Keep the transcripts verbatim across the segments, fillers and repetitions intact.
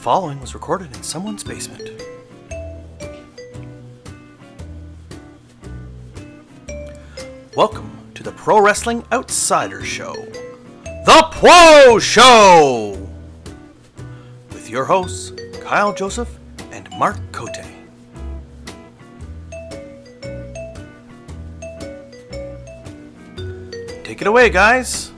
following was recorded in someone's basement. Welcome to the Pro Wrestling Outsider Show, The Pro Show! With your hosts, Kyle Joseph and Mark Cote. Take it away, guys!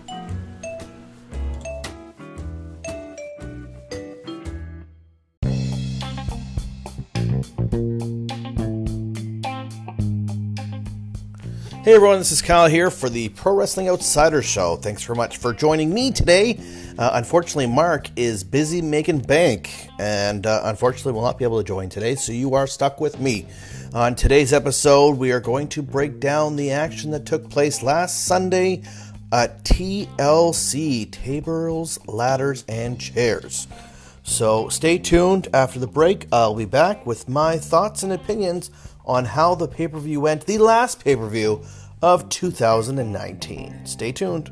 Hey everyone, this is Kyle here for the Pro Wrestling Outsider Show. Thanks very much for joining me today. Uh, unfortunately, Mark is busy making bank, and uh, unfortunately will not be able to join today, so you are stuck with me. On today's episode, we are going to break down the action that took place last Sunday at T L C, Tables, Ladders, and Chairs. So stay tuned. After the break, I'll be back with my thoughts and opinions on how the pay-per-view went, the last pay-per-view of two thousand nineteen. Stay tuned.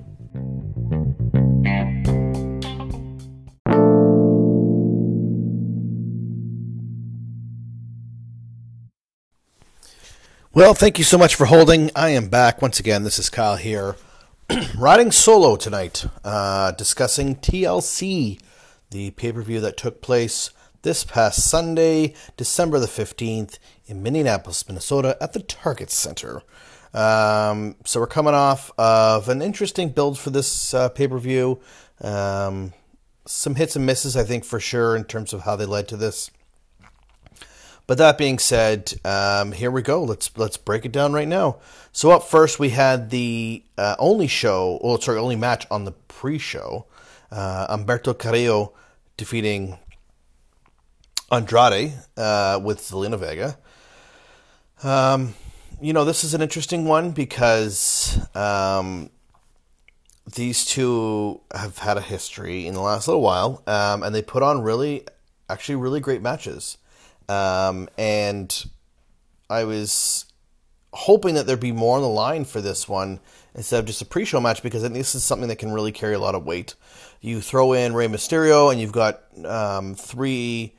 Well, thank you so much for holding. I am back once again. This is Kyle here, riding solo tonight, uh, discussing T L C, the pay-per-view that took place this past Sunday, December the fifteenth, in Minneapolis, Minnesota, at the Target Center. Um, so we're coming off of an interesting build for this uh, pay-per-view. Um, some hits and misses, I think, for sure, in terms of how they led to this. But that being said, um, here we go. Let's let's break it down right now. So up first, we had the uh, only show, well, sorry, only match on the pre-show. Uh, Humberto Carrillo defeating Andrade uh, with Zelina Vega. Um, you know, this is an interesting one because um, these two have had a history in the last little while, um, and they put on really, actually really great matches. Um, and I was hoping that there'd be more on the line for this one instead of just a pre-show match, because I think this is something that can really carry a lot of weight. You throw in Rey Mysterio, and you've got um, three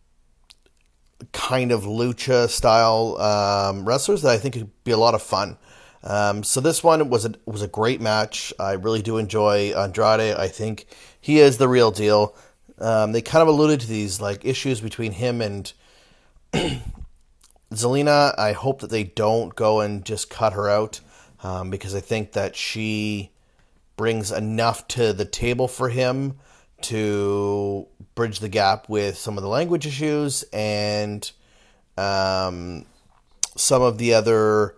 kind of lucha-style um, wrestlers that I think could be a lot of fun. Um, so this one was a, was a great match. I really do enjoy Andrade. I think he is the real deal. Um, they kind of alluded to these like issues between him and Zelina. I hope that they don't go and just cut her out, um, because I think that she brings enough to the table for him to bridge the gap with some of the language issues and um, some of the other,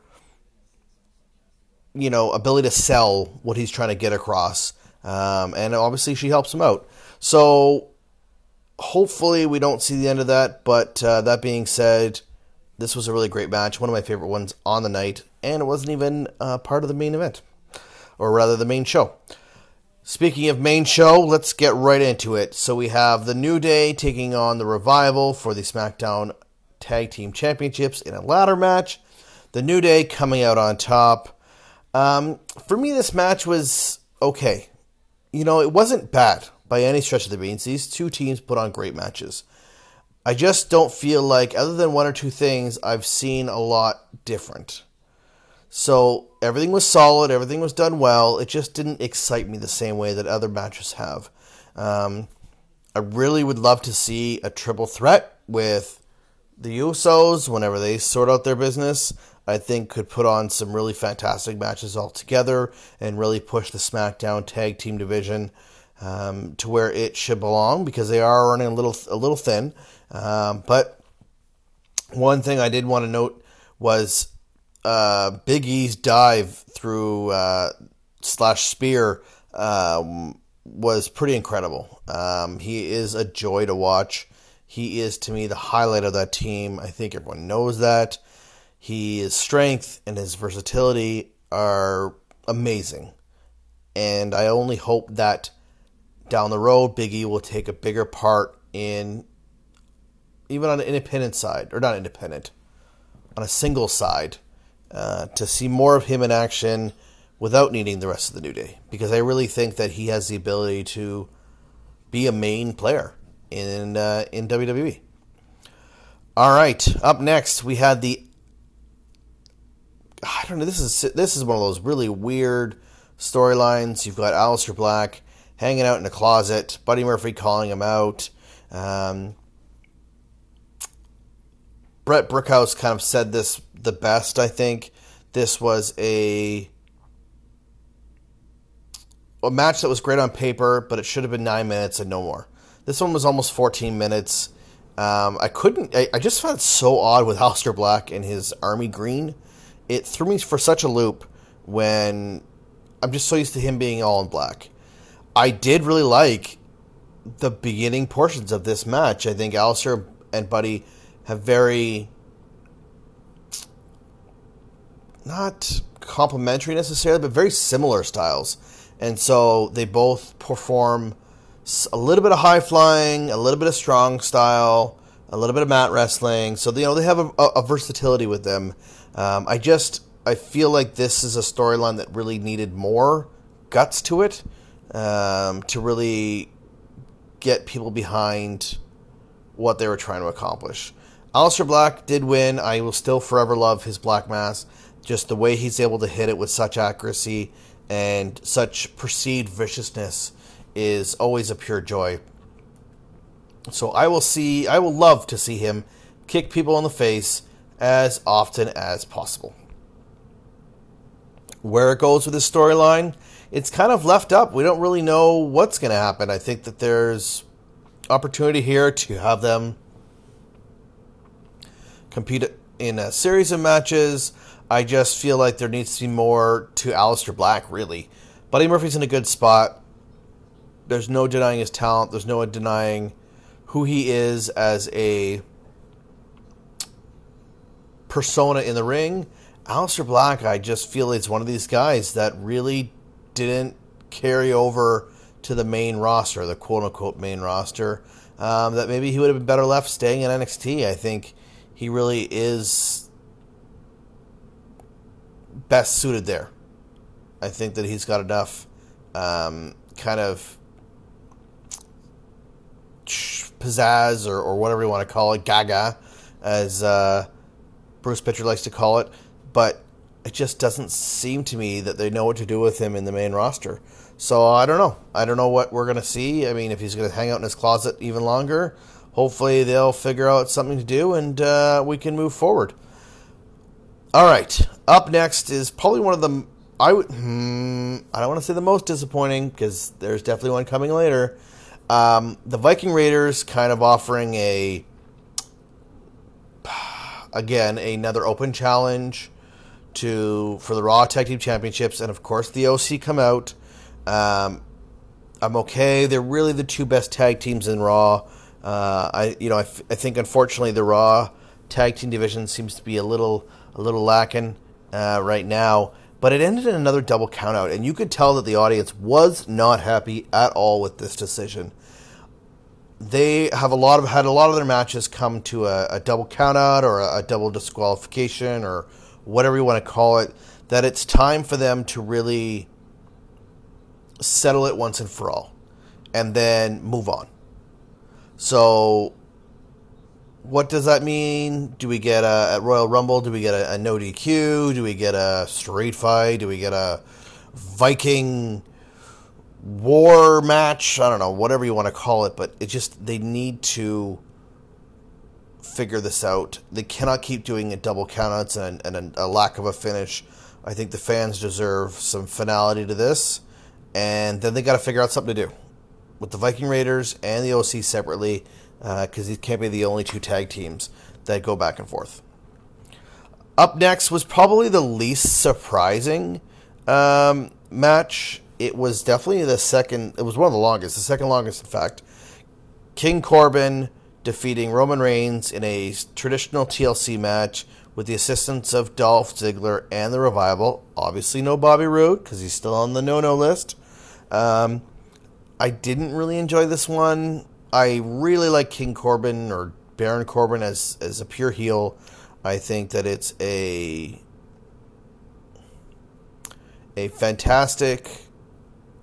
you know, ability to sell what he's trying to get across. Um, and obviously she helps him out. So hopefully we don't see the end of that. But uh, that being said, this was a really great match. One of my favorite ones on the night. And it wasn't even uh, part of the main event. Or rather the main show. Speaking of main show, let's get right into it. So we have the New Day taking on the Revival for the SmackDown Tag Team Championships in a ladder match. The New Day coming out on top. Um, for me, this match was okay. You know, it wasn't bad by any stretch of the means. These two teams put on great matches. I just don't feel like, other than one or two things, I've seen a lot different. So everything was solid, everything was done well. It just didn't excite me the same way that other matches have. Um, I really would love to see a triple threat with the Usos whenever they sort out their business. I think could put on some really fantastic matches all together and really push the SmackDown Tag Team division um, to where it should belong, because they are running a little a little thin. Um, but one thing I did want to note was Uh, Big E's dive through uh, slash spear um, was pretty incredible. Um, he is a joy to watch. He is, to me, the highlight of that team. I think everyone knows that. He, his strength and his versatility are amazing. And I only hope that down the road, Big E will take a bigger part in, even on an independent side, or not independent, on a single side. Uh, to see more of him in action without needing the rest of the New Day. Because I really think that he has the ability to be a main player in uh, in W W E. All right, up next we had the. I don't know. This is this is one of those really weird storylines. You've got Aleister Black hanging out in a closet, Buddy Murphy calling him out. Um, Brett Brickhouse kind of said this the best, I think. This was a a match that was great on paper, but it should have been nine minutes and no more. This one was almost fourteen minutes. Um, I couldn't... I, I just found it so odd with Aleister Black and his army green. It threw me for such a loop when I'm just so used to him being all in black. I did really like the beginning portions of this match. I think Aleister and Buddy have very... not complementary necessarily, but very similar styles. And so they both perform a little bit of high flying, a little bit of strong style, a little bit of mat wrestling. So, you know, they have a, a versatility with them. Um, I just, I feel like this is a storyline that really needed more guts to it um, to really get people behind what they were trying to accomplish. Aleister Black did win. I will still forever love his black mass. Just the way he's able to hit it with such accuracy and such perceived viciousness is always a pure joy. So I will see, I will love to see him kick people in the face as often as possible. Where it goes with this storyline, it's kind of left up. We don't really know what's going to happen. I think that there's opportunity here to have them compete in a series of matches. I just feel like there needs to be more to Aleister Black, really. Buddy Murphy's in a good spot. There's no denying his talent. There's no denying who he is as a persona in the ring. Aleister Black, I just feel it's one of these guys that really didn't carry over to the main roster, the quote-unquote main roster, um, that maybe he would have been better left staying in N X T. I think he really is best suited there. I think that he's got enough um, kind of pizzazz or, or whatever you want to call it, gaga, as uh, Bruce Pitcher likes to call it, but it just doesn't seem to me that they know what to do with him in the main roster. So I don't know. I don't know what we're going to see. I mean, if he's going to hang out in his closet even longer, hopefully they'll figure out something to do and uh, we can move forward. All right, up next is probably one of the, I would, hmm, I don't want to say the most disappointing because there's definitely one coming later. Um, the Viking Raiders kind of offering a, again, another open challenge to for the Raw Tag Team Championships, and of course the O C come out. Um, I'm okay. They're really the two best tag teams in Raw. Uh, I, you know, I, f- I think unfortunately the Raw Tag Team division seems to be a little, a little lacking uh, right now. But it ended in another double countout, and you could tell that the audience was not happy at all with this decision. They have a lot of had a lot of their matches come to a, a double countout or a, a double disqualification or whatever you want to call it. That it's time for them to really settle it once and for all, and then move on. So, what does that mean? Do we get a at Royal Rumble? Do we get a, a no D Q? Do we get a street fight? Do we get a Viking war match? I don't know, whatever you want to call it, but it just they need to figure this out. They cannot keep doing a double countouts and, and a, a lack of a finish. I think the fans deserve some finality to this, and then they got to figure out something to do with the Viking Raiders and the O C separately. Because uh, these can't be the only two tag teams that go back and forth. Up next was probably the least surprising um, match. It was definitely the second, it was one of the longest, the second longest in fact. King Corbin defeating Roman Reigns in a traditional T L C match with the assistance of Dolph Ziggler and the Revival. Obviously no Bobby Roode because he's still on the no-no list. Um, I didn't really enjoy this one. I really like King Corbin or Baron Corbin as, as a pure heel. I think that it's a a fantastic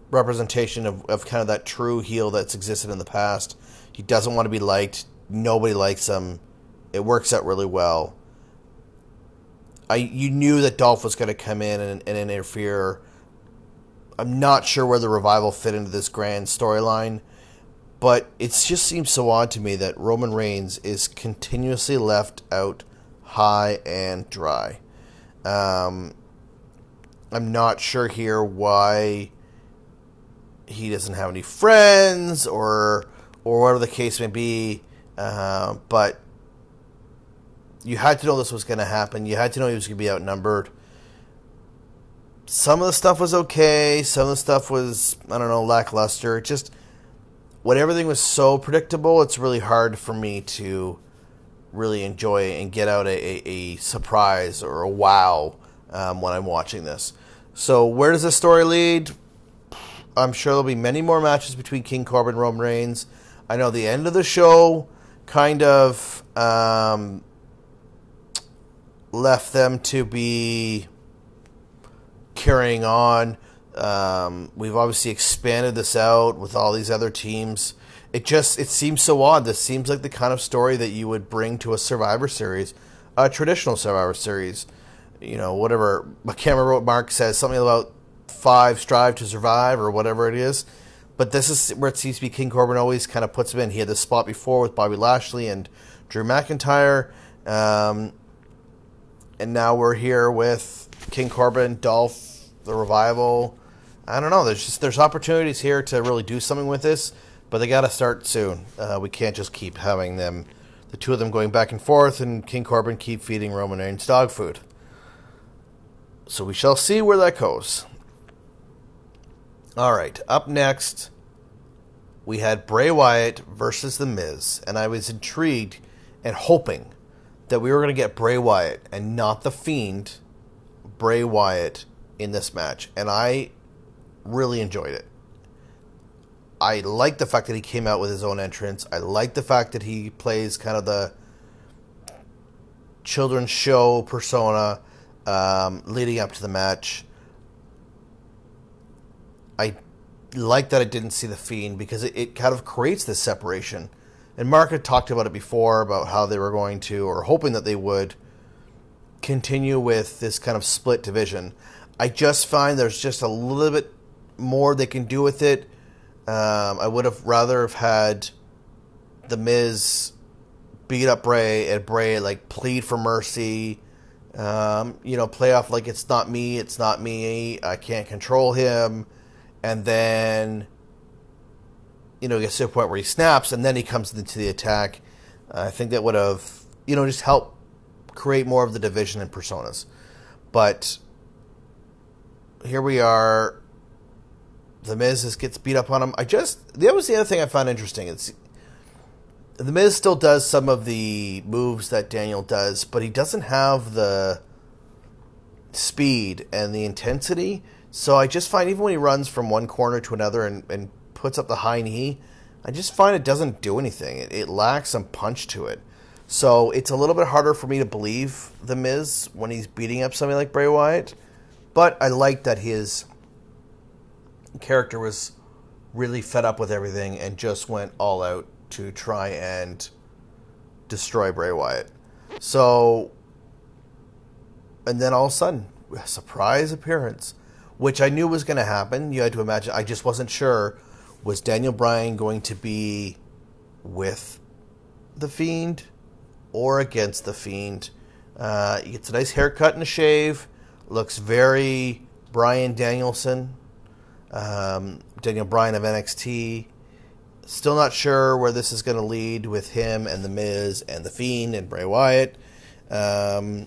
representation of, of kind of that true heel that's existed in the past. He doesn't want to be liked. Nobody likes him. It works out really well. I you knew that Dolph was going to come in and, and interfere. I'm not sure where the Revival fit into this grand storyline, but it just seems so odd to me that Roman Reigns is continuously left out high and dry. Um, I'm not sure here why he doesn't have any friends or or whatever the case may be, uh, but you had to know this was going to happen. You had to know he was going to be outnumbered. Some of the stuff was okay. Some of the stuff was, I don't know, lackluster. It just, when everything was so predictable, it's really hard for me to really enjoy and get out a, a, a surprise or a wow um, when I'm watching this. So where does this story lead? I'm sure there'll be many more matches between King Corbin and Roman Reigns. I know the end of the show kind of um, left them to be carrying on. Um, we've obviously expanded this out with all these other teams. It just, it seems so odd. This seems like the kind of story that you would bring to a Survivor Series, a traditional Survivor Series. You know, whatever, I can't remember what Mark says, something about five strive to survive or whatever it is. But this is where it seems to be King Corbin always kind of puts him in. He had this spot before with Bobby Lashley and Drew McIntyre. Um, and now we're here with King Corbin, Dolph, the Revival. I don't know. There's just there's opportunities here to really do something with this, but they got to start soon. Uh, we can't just keep having them, the two of them going back and forth, and King Corbin keep feeding Roman Reigns dog food. So we shall see where that goes. All right, up next, we had Bray Wyatt versus The Miz, and I was intrigued and hoping that we were going to get Bray Wyatt and not The Fiend, Bray Wyatt in this match, and I really enjoyed it. I like the fact that he came out with his own entrance. I like the fact that he plays kind of the children's show persona um, leading up to the match. I like that I didn't see The Fiend because it, it kind of creates this separation. And Mark had talked about it before, about how they were going to, or hoping that they would, continue with this kind of split division. I just find there's just a little bit more they can do with it. Um, I would have rather have had The Miz beat up Bray and Bray like plead for mercy. Um, you know, play off like it's not me, it's not me, I can't control him. And then, you know, gets to a point where he snaps and then he comes into the attack. Uh, I think that would have, you know, just helped create more of the division and personas. But here we are. The Miz just gets beat up on him. I just, that was the other thing I found interesting. It's The Miz still does some of the moves that Daniel does, but he doesn't have the speed and the intensity. So I just find even when he runs from one corner to another and, and puts up the high knee, I just find it doesn't do anything. It, it lacks some punch to it. So it's a little bit harder for me to believe The Miz when he's beating up somebody like Bray Wyatt. But I like that his character was really fed up with everything and just went all out to try and destroy Bray Wyatt. So, and then all of a sudden, a surprise appearance, which I knew was going to happen. You had to imagine. I just wasn't sure. Was Daniel Bryan going to be with The Fiend or against The Fiend? Uh, he gets a nice haircut and a shave. Looks very Bryan Danielson. Um, Daniel Bryan of N X T. Still not sure where this is going to lead with him and The Miz and The Fiend and Bray Wyatt. Um,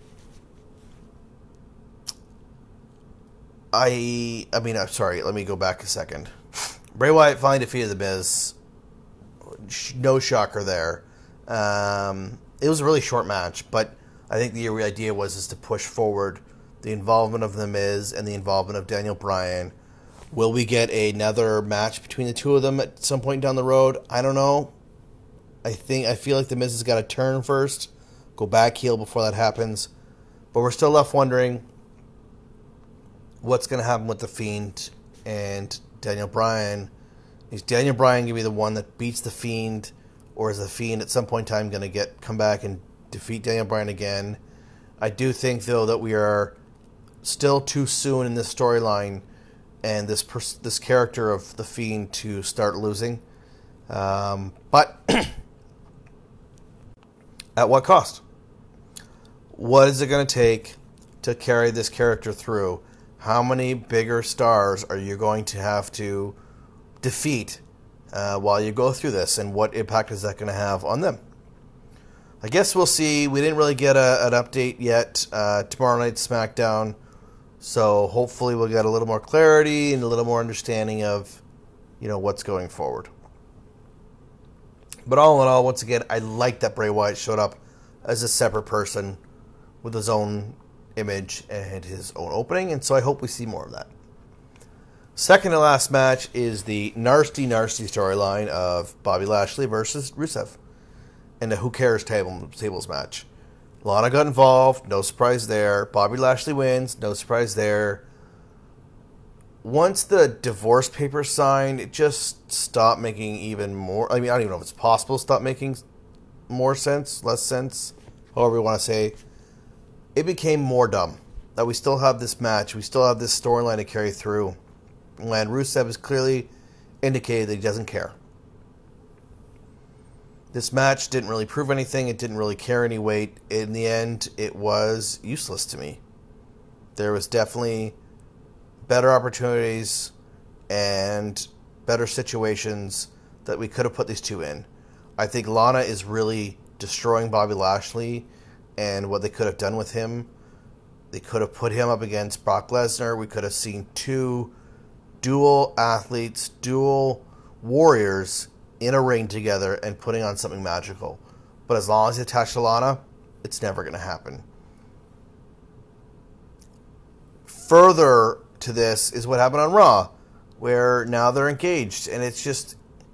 I I mean, I'm sorry, let me go back a second. Bray Wyatt finally defeated The Miz. No shocker there. Um, it was a really short match, but I think the idea was is to push forward the involvement of The Miz and the involvement of Daniel Bryan. Will we get another match between the two of them at some point down the road? I don't know. I think I feel like The Miz has got to turn first, go back heel before that happens. But we're still left wondering what's going to happen with The Fiend and Daniel Bryan. Is Daniel Bryan going to be the one that beats The Fiend, or is The Fiend at some point in time going to get come back and defeat Daniel Bryan again? I do think, though, that we are still too soon in this storyline and this pers- this character of The Fiend to start losing. Um, but at what cost? What is it going to take to carry this character through? How many bigger stars are you going to have to defeat uh, while you go through this, and what impact is that going to have on them? I guess we'll see. We didn't really get a, an update yet. Uh, tomorrow night's SmackDown, so hopefully we'll get a little more clarity and a little more understanding of, you know, what's going forward. But all in all, once again, I like that Bray Wyatt showed up as a separate person with his own image and his own opening, and so I hope we see more of that. Second to last match is the Nasty Nasty storyline of Bobby Lashley versus Rusev in the Who Cares table, tables match. Lana got involved, no surprise there. Bobby Lashley wins, no surprise there. Once the divorce papers signed, it just stopped making even more... I mean, I don't even know if it's possible to stop making more sense, less sense, however you want to say. It became more dumb that we still have this match, we still have this storyline to carry through, when Rusev has clearly indicated that he doesn't care. This match didn't really prove anything. It didn't really carry any weight. In the end, it was useless to me. There was definitely better opportunities and better situations that we could have put these two in. I think Lana is really destroying Bobby Lashley and what they could have done with him. They could have put him up against Brock Lesnar. We could have seen two dual athletes, dual warriors in a ring together and putting on something magical. But as long as he's attached to Lana, it's never going to happen. Further to this is what happened on Raw, where now they're engaged, and it's just...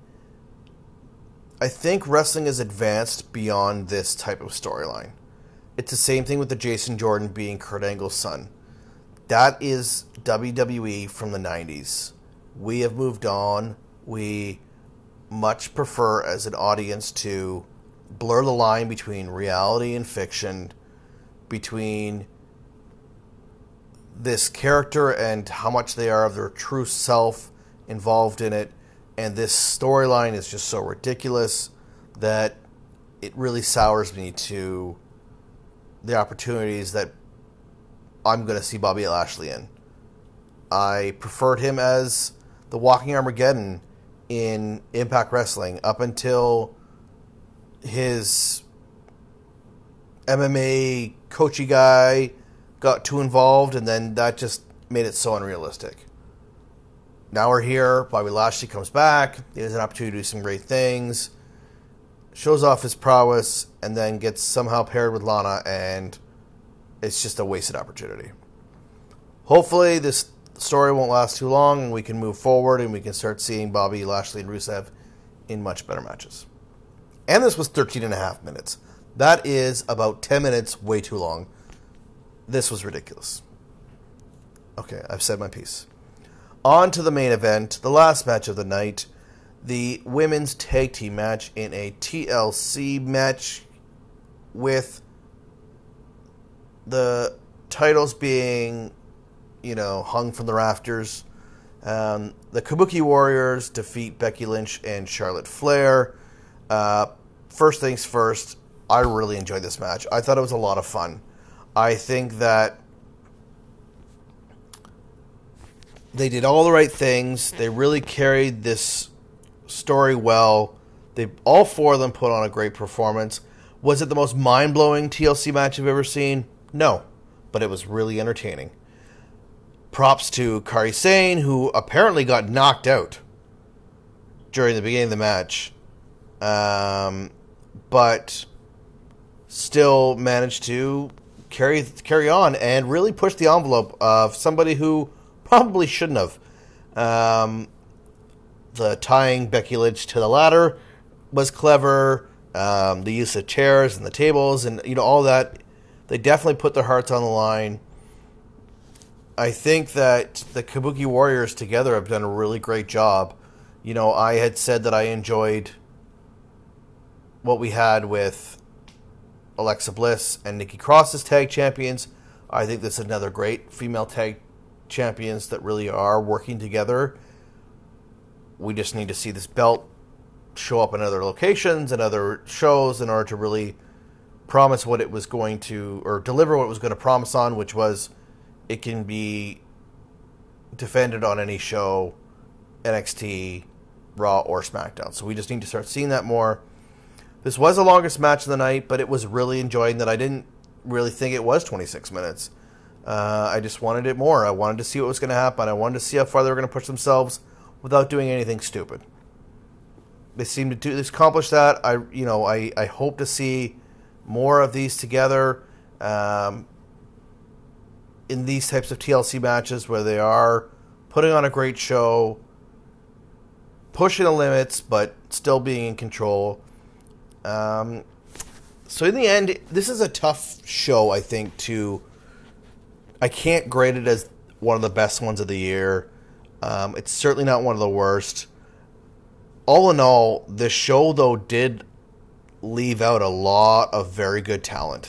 I think wrestling has advanced beyond this type of storyline. It's the same thing with the Jason Jordan being Kurt Angle's son. That is W W E from the nineties. We have moved on. We much prefer as an audience to blur the line between reality and fiction, between this character and how much they are of their true self involved in it, and this storyline is just so ridiculous that it really sours me to the opportunities that I'm going to see Bobby Lashley in. I preferred him as the Walking Armageddon in Impact Wrestling up until his M M A coachy guy got too involved, and then that just made it so unrealistic. Now we're here. Bobby Lashley comes back. He has an opportunity to do some great things. Shows off his prowess, and then gets somehow paired with Lana, and it's just a wasted opportunity. Hopefully this story won't last too long, and we can move forward, and we can start seeing Bobby Lashley and Rusev in much better matches. And this was thirteen and a half minutes. That is about ten minutes way too long. This was ridiculous. Okay, I've said my piece. On to the main event, the last match of the night, the women's tag team match in a T L C match with the titles being, you know, hung from the rafters. Um, the Kabuki Warriors defeat Becky Lynch and Charlotte Flair. Uh, first things first, I really enjoyed this match. I thought it was a lot of fun. I think that they did all the right things. They really carried this story well. They all four of them put on a great performance. Was it the most mind-blowing T L C match I've ever seen? No, but it was really entertaining. Props to Kairi Sane, who apparently got knocked out during the beginning of the match, um, but still managed to carry carry on and really push the envelope of somebody who probably shouldn't have. Um, the tying Becky Lynch to the ladder was clever. Um, the use of chairs and the tables and, you know, all that. They definitely put their hearts on the line. I think that the Kabuki Warriors together have done a really great job. You know, I had said that I enjoyed what we had with Alexa Bliss and Nikki Cross as tag champions. I think this is another great female tag champions that really are working together. We just need to see this belt show up in other locations and other shows in order to really promise what it was going to, or deliver what it was going to promise on, which was it can be defended on any show, N X T, Raw, or SmackDown. So we just need to start seeing that more. This was the longest match of the night, but it was really enjoying that. I didn't really think it was twenty-six minutes. Uh, I just wanted it more. I wanted to see what was going to happen. I wanted to see how far they were going to push themselves without doing anything stupid. They seem to do, accomplish that. I, you know, I, I hope to see more of these together um, in these types of T L C matches where they are putting on a great show, pushing the limits, but still being in control. Um, so in the end, this is a tough show, I think, to... I can't grade it as one of the best ones of the year. Um, it's certainly not one of the worst. All in all, this show, though, did leave out a lot of very good talent.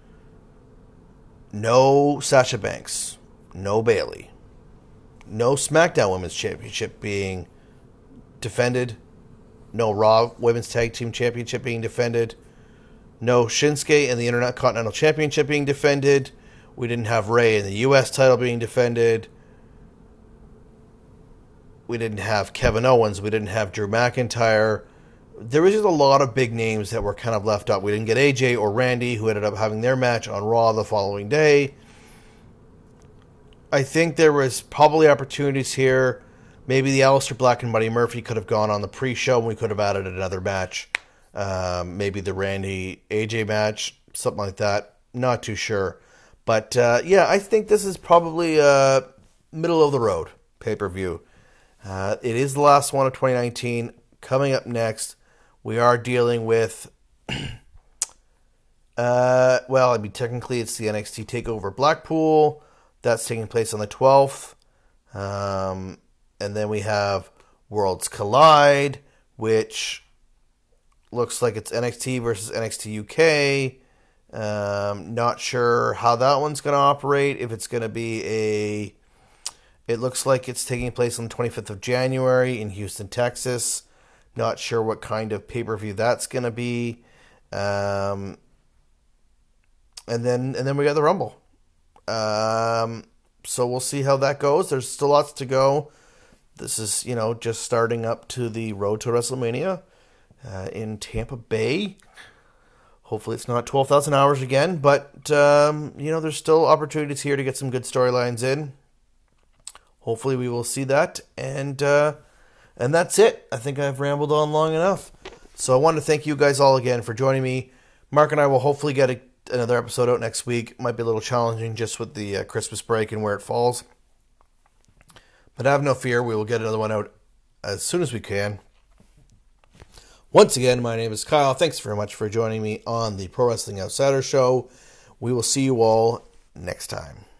No Sasha Banks. No Bayley. No SmackDown Women's Championship being defended. No Raw Women's Tag Team Championship being defended. No Shinsuke and the Intercontinental Championship being defended. We didn't have Rey and the U S title being defended. We didn't have Kevin Owens. We didn't have Drew McIntyre. There was just a lot of big names that were kind of left out. We didn't get A J or Randy, who ended up having their match on Raw the following day. I think there was probably opportunities here. Maybe the Aleister Black and Buddy Murphy could have gone on the pre-show, and we could have added another match. Um, maybe the Randy-A J match, something like that. Not too sure. But, uh, yeah, I think this is probably a middle-of-the-road pay-per-view. Uh, it is the last one of twenty nineteen. Coming up next, we are dealing with... uh, well, I mean, technically it's the N X T TakeOver Blackpool. That's taking place on the twelfth. Um, and then we have Worlds Collide, which looks like it's N X T versus N X T U K. Um, not sure how that one's going to operate. If it's going to be a... It looks like it's taking place on the twenty-fifth of January in Houston, Texas. Not sure what kind of pay-per-view that's going to be. Um, and then and then we got the Rumble. Um, so we'll see how that goes. There's still lots to go. This is, you know, just starting up to the road to WrestleMania uh, in Tampa Bay. Hopefully it's not twelve thousand hours again, but, um, you know, there's still opportunities here to get some good storylines in. Hopefully we will see that, and uh, and that's it. I think I've rambled on long enough. So I want to thank you guys all again for joining me. Mark and I will hopefully get a, another episode out next week. Might be a little challenging just with the uh, Christmas break and where it falls. But have no fear, we will get another one out as soon as we can. Once again, my name is Kyle. Thanks very much for joining me on the Pro Wrestling Outsider Show. We will see you all next time.